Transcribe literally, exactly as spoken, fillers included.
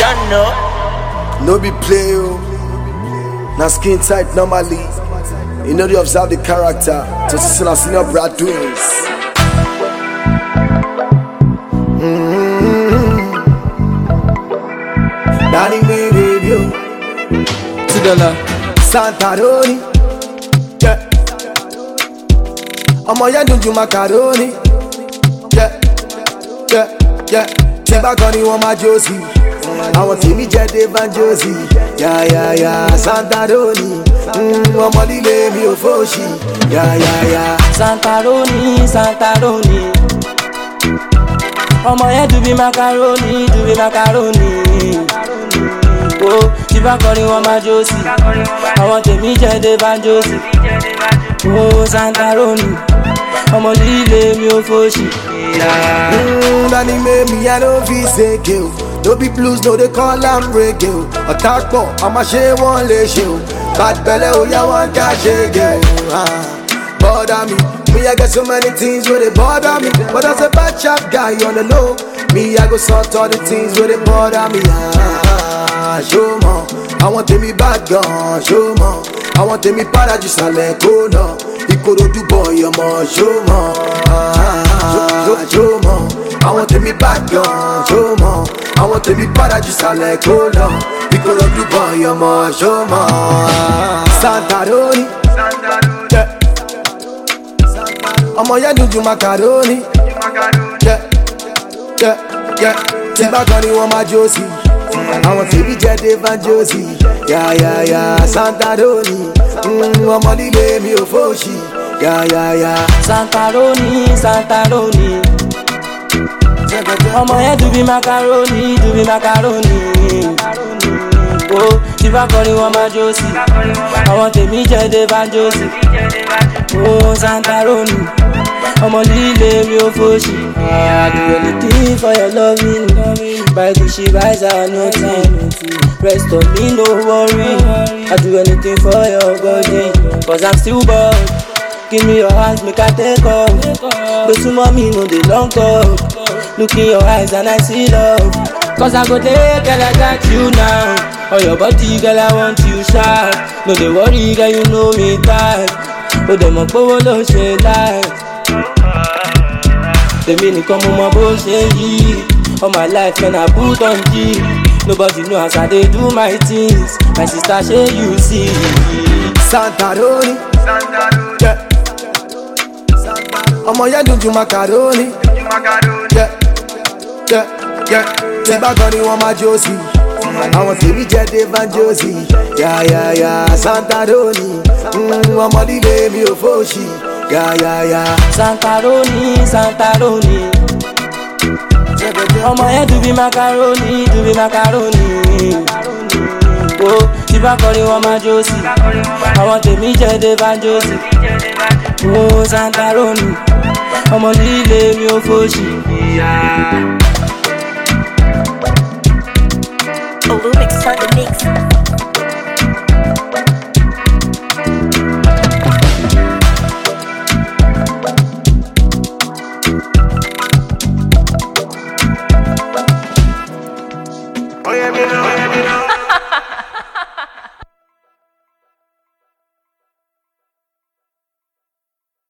don't know. No be play o. Na skin tight normally. You know they observe the character. To see na senior brat doings. Mm-hmm. Daddy me review. Tidala Santaroni. Yeah. Ọmọ yẹn dùn ju macaroni. Yeah. Yeah. Yeah. Tí bá kọ́ ni wọ́n máa jó sí. Àwọn tèmi jẹ́ Devan Josi. Yeah, yeah, yeah. Santaroni. Mm, ọmọ líle mi ò fòṣì. Yeah, yeah, yeah. Santaroni, Santaroni. Ọmọ yẹn dùn bí macaroni, dùn bí macaroni. Oh, tí bá kọ́ ni wọ́n máa jó sí. Àwọn tèmi jẹ́ Devan Josi. Oh, Santaroni. Ọmọ líle mi ò fòṣì. Mm, Danny made me, I don't feel sick, yo. No be blues, no they call am reggae, yo. Attack ball, I'ma share one lay show. Bad belly, oh yeah, one cash again. Ah, bother me, me I get so many things where they bother me. But as a bad chap guy on the low, me I go sort all the things where they bother me. Ah, show more, I want to me bad gun, show more. I want to me paradise, I let go now. Ikorodu boy, I'm on show more. Ah, show more. I want to be bad gun, show more. I want to be paradise, I let go now. Ikorodu boy, I'm on show more. Santaroni. Yeah. Ọmọ yẹn dùn ju macaroni. Yeah. Yeah. Yeah. Tí bá kọ́ ni wọ́n máa jó sí. Àwọn tèmi jẹ́ Devan Josi. Yeah, yeah, yeah. Santaroni. Mm, ọmọ líle mi ò fòṣì. Yeah, yeah, yeah. Santaroni, Santaroni. Ọmọ yẹn dùn bí macaroni, dùn bí macaroni. Oh, tí bá kọ́ ni wọ́n máa jó sí. Àwọn tèmi jẹ́ Devan Josi. Oh, Santaroni. Ọmọ líle mi ò fòṣì. I do anything for your loving. Buy Gucci, buy Zanotti. Rest of me, no worry. I do anything for your body. Cause I'm still bored. Give me your hands, make I take off. But to mommy, no they long talk. Look in your eyes and I see love. Cause I go there, girl, I got you now. On your body, girl, I want you sharp. No they worry, girl, you know me tight. But them up over the shade light. The minute come on my bullshit. All my life, man, I put on G. Nobody knows how they do my things. My sister, share you see. Santaroni. Yeah. Ọmọ yẹn dùn ju macaroni. Yeah. Yeah. Yeah. Tí bá kọ́ ni wọ́n máa jó sí. Àwọn tèmi jẹ́ Devan Josi. Yeah, yeah, yeah. Santaroni. Mm, ọmọ líle mi ò fòṣì. Yeah, yeah, yeah. Santaroni, Santaroni. Ọmọ yẹn dùn bí macaroni, dùn bí macaroni. Oh, tí bá kọ́ ni wọ́n máa jó sí. Àwọn tèmi jẹ́ Devan Josi. Oh, Santaroni. Ọmọ líle mi ò fòṣì. Olumix on the mix.